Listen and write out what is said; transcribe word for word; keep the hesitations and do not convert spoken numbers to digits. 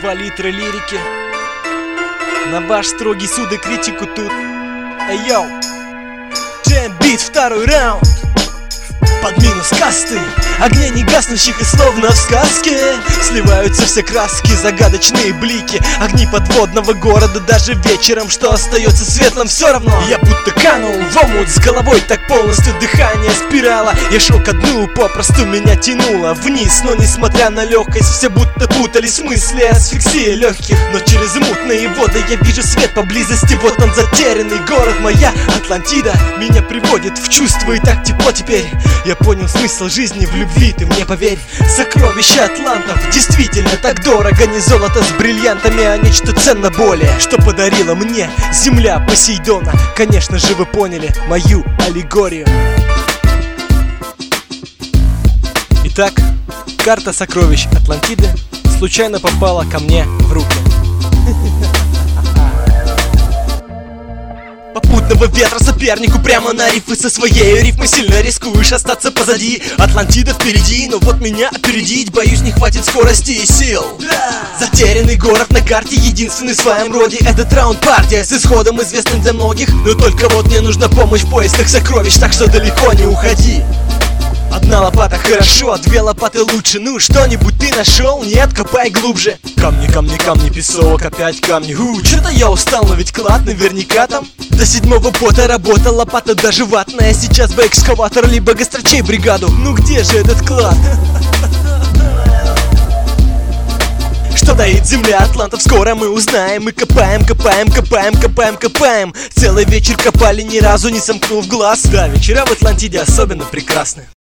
Два литра лирики на ваш строгий суд и критику тут. Эй, йоу, джем-бит, второй раунд. Под минус касты, огня не гаснущих и словно в сказке сливаются все краски, загадочные блики, огни подводного города. Даже вечером, что остается светлым, все равно я будто канул в омут с головой, так полностью дыхание спирала. Я шел ко дну, попросту меня тянуло вниз, но несмотря на легкость, все будто путались мысли, асфиксия легких. Но через мутные воды я вижу свет поблизости, вот он, затерянный город, моя Атлантида меня приводит в чувство, и так тепло теперь. Я понял смысл жизни в любви, ты мне поверь. Сокровища атлантов действительно так дорого. Не золото с бриллиантами, а нечто ценно более, что подарила мне земля Посейдона. Конечно же вы поняли мою аллегорию. Итак, карта сокровищ Атлантиды случайно попала ко мне в руки. Попутного ветра сопернику прямо на рифы, со своей рифмой сильно рискуешь остаться позади. Атлантида впереди, но вот меня опередить, боюсь, не хватит скорости и сил. Затерянный город на карте, единственный в своем роде. Этот раунд партия с исходом известным для многих, но только вот мне нужна помощь в поисках сокровищ, так что далеко не уходи. Одна лопата хорошо, а две лопаты лучше. Ну, что-нибудь ты нашел? Нет, копай глубже. Камни, камни, камни, песок, опять камни. У, что-то я устал, но ведь клад наверняка там. До седьмого пота работа, лопата даже ватная. Сейчас бы экскаватор, либо гастрочей бригаду. Ну где же этот клад? Что доит земля атлантов, скоро мы узнаем. Мы копаем, копаем, копаем, копаем, копаем. Целый вечер копали, ни разу не сомкнув глаз. Да, вечера в Атлантиде особенно прекрасны.